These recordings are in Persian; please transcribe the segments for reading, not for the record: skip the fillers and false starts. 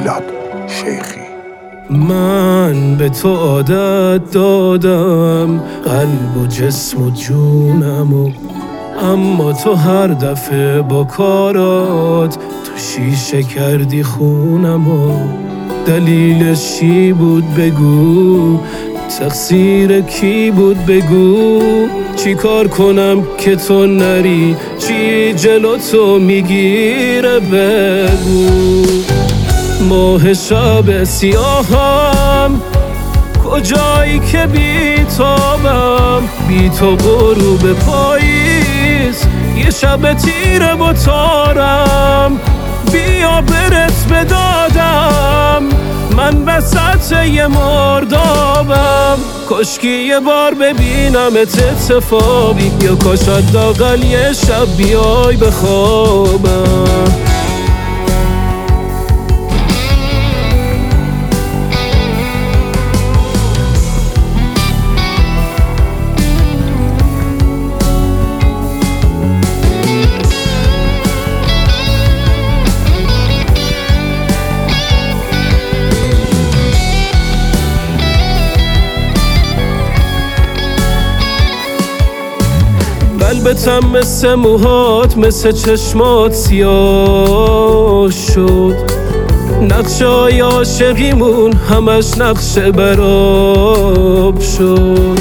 میلاد شیخی. من به تو عادت دادم، قلب و جسم و جونمو، اما تو هر دفعه با کارات تو شیشه کردی خونمو. دلیلش چی بود بگو، تقصیر کی بود بگو، چی کار کنم که تو نری، چی جلو تو میگیره بگو. ماه شب سیاهم، کجایی که بیتابم، بی تو غروب پاییز، یه شب تیره با تارم، بیا برس بدادم، من وسط یه مردابم. کاشکی یه بار ببینمت اتفاقی، یا کاش حداقل یه شب بیای بخوابم. قلبتم مثل موهات، مثل چشمات سیاه شد، نقشای عاشقیمون همش نقش براب شد.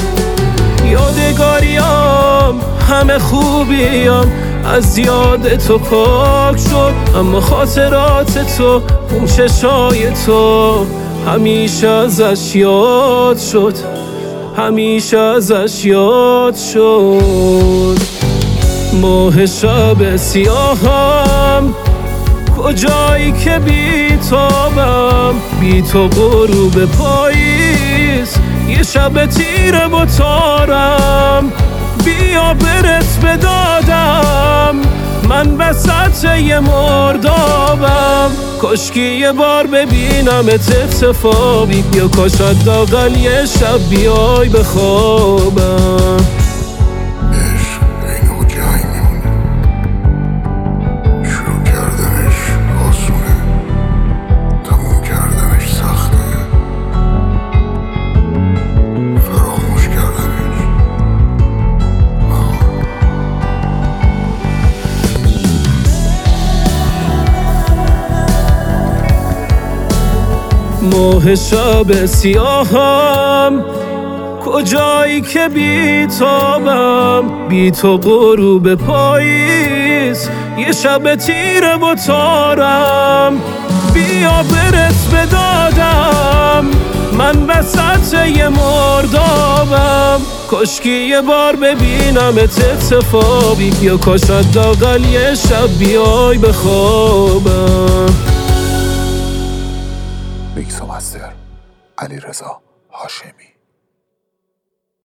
یادگاریام همه خوبیام از یاد تو پاک شد، اما خاطرات تو اون چشای تو همیشه ازش یاد شد، همیشه ازش یاد شد. ماه شب سیاهم، کجایی که بیتابم، بی تو غروب پاییز، یه شب تیره با تارم، بیا برس بدادم، من وسط یه مردابم. کاشکی یه بار ببینمت اتفاقی، یا کاش حداقل یه شب بیای بخوابم. عشق اینو جنگ میمونه، شروع کردنش آسونه، تموم کردنش سخته، فراموش کردنش ماه شب سیاهم، کجایی که بیتابم، بی تو غروب پاییز، یه شب تیره با تارم، بیا برس بدادم، من وسط یه مردابم. کاشکی یه بار ببینمت اتفاقی، یا کاش حداقل یه شب بیای بخوابم. میکس و مستر علیرضا هاشمی.